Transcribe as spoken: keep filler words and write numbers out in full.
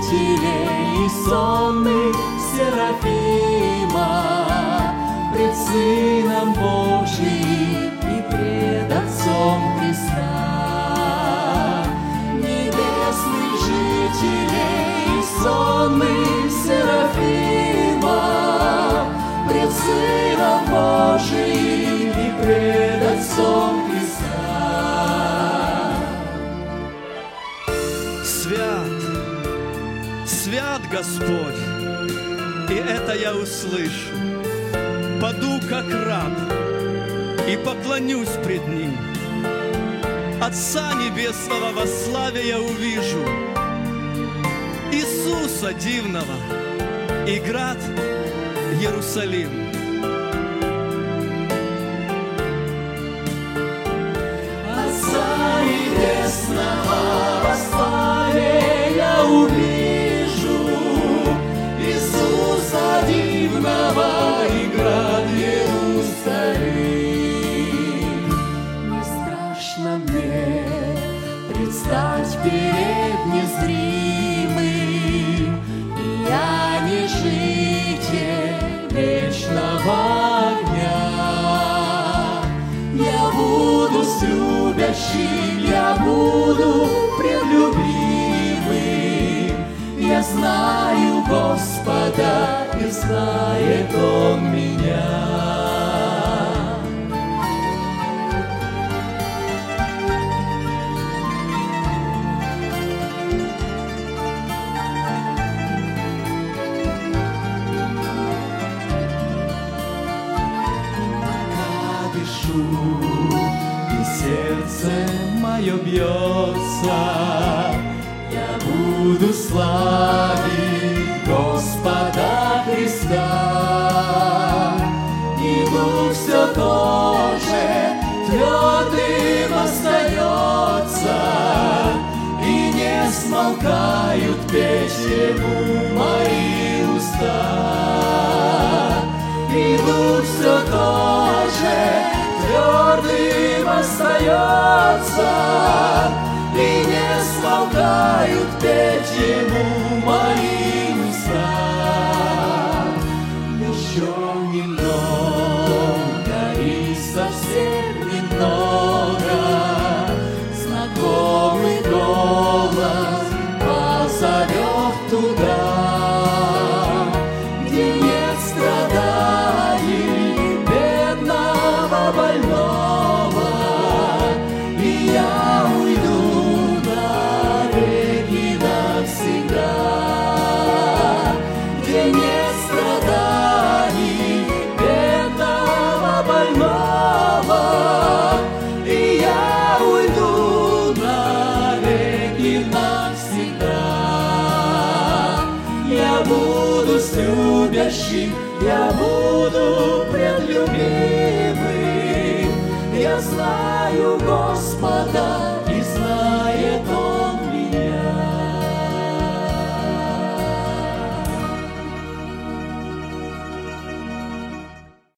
жителей и сонных Серафима пред Сыном Божиим и пред Отцом Христа. Небесных жителей и сонных Серафима пред Сыном Божиим и пред Отцом Христа. Свят, свят Господь, и это я услышу. Паду, как раб, и поклонюсь пред Ним. Отца Небесного во славе я увижу, Иисуса дивного и град Иерусалим. Отца Небесного во славе я увижу, Иисуса дивного и град Иерусалим. Не страшно мне предстать перед незримым, и я не житель вечного огня. Я буду с любящим, я буду предлюбимым. Я знаю Господа, и знает Он меня. И сердце мое бьется, я буду славить Господа Христа. И дух все тоже твердым остается, и не смолкают петь Ему мои уста. И дух все тоже твердым остается, и не смолкают петь Ему мои уста. Еще немного, и совсем немного, знакомый голос позовет туда, где нет страданий бедного больного, и я уйду навеки навсегда, где нет страданий бедного больного, и я уйду навеки навсегда. Я буду с любящим, я буду предлюбимым. Я знаю Господа,